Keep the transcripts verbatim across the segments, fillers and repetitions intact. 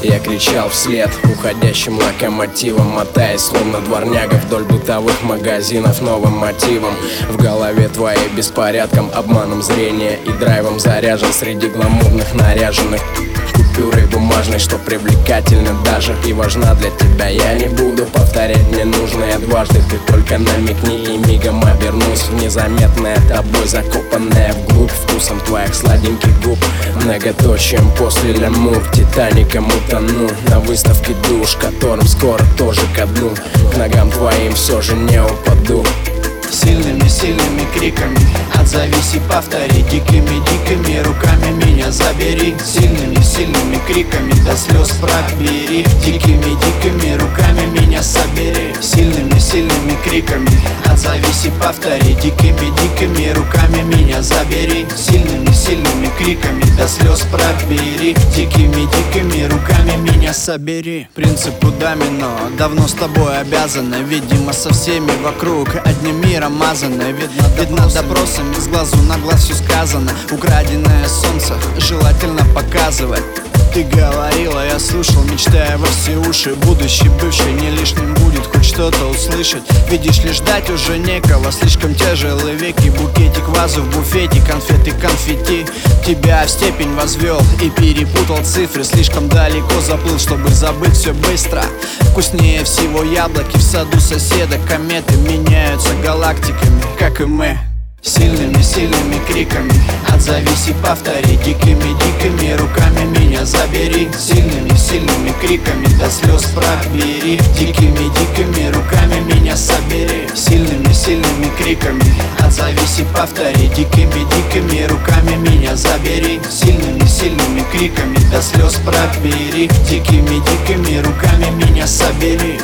Я кричал вслед уходящим локомотивом, мотаясь словно дворняга вдоль бытовых магазинов новым мотивом. В голове твоей беспорядком, обманом зрения и драйвом заряжен среди гламурных наряженных купюрой бумажной, что привлекательна даже и важна для тебя. Я не буду повторять ненужное дважды, ты только намекни и мигом обернусь в незаметное тобой, закопанное вглубь вкусом твоих сладеньких губ. Многоточием после лямур Титаником утону на выставке душ, которым скоро тоже ко дну. К ногам твоим все же не упаду. Сильными-сильными криками отзовись и повтори, дикими-дикими руками меня забери. Сильными-сильными криками до слез пробери, дикими-дикими руками меня собери. Сильными-сильными криками отзовись и повтори, дикими-дикими руками меня забери. Сильными-сильными криками до слез пробери, дикими-дикими руками меня собери. Принципу домино давно с тобой обязаны, видимо со всеми вокруг одним миром мазанное. Видно, видно допросами, с глазу на глаз все сказано. Украденное солнце желательно показывать. Ты говорила, я слушал, мечтая во все уши. Будущий бывший не лишним будет хоть что-то услышать. Видишь ли, ждать уже некого, слишком тяжелые веки. Букетик, вазу в буфете, конфеты, конфетти. Тебя в степень возвел и перепутал цифры. Слишком далеко заплыл, чтобы забыть все быстро. Вкуснее всего яблоки в саду соседа. Кометы меняются галактиками, как и мы. Сильными-сильными криками отзовись и повтори, дикими-дикими руками меня забери. Сильными-сильными криками до слез пробери, дикими-дикими руками меня собери. Сильными-сильными криками отзовись и повтори, дикими-дикими руками меня забери. Сильными-сильными криками до слез пробери, дикими-дикими руками меня собери.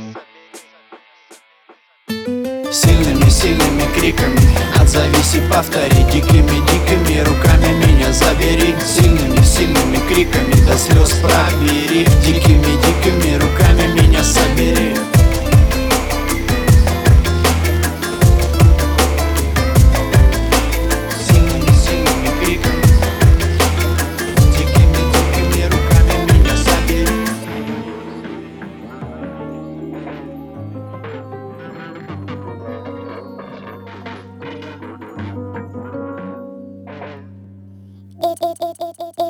Сильными-сильными криками отзовись и повтори, дикими-дикими руками меня забери. Сильными-сильными криками до слез пробери, дикими-дикими руками меня собери. Сильными-сильными криками, дикими-дикими руками меня собери. It, it, it, it, it.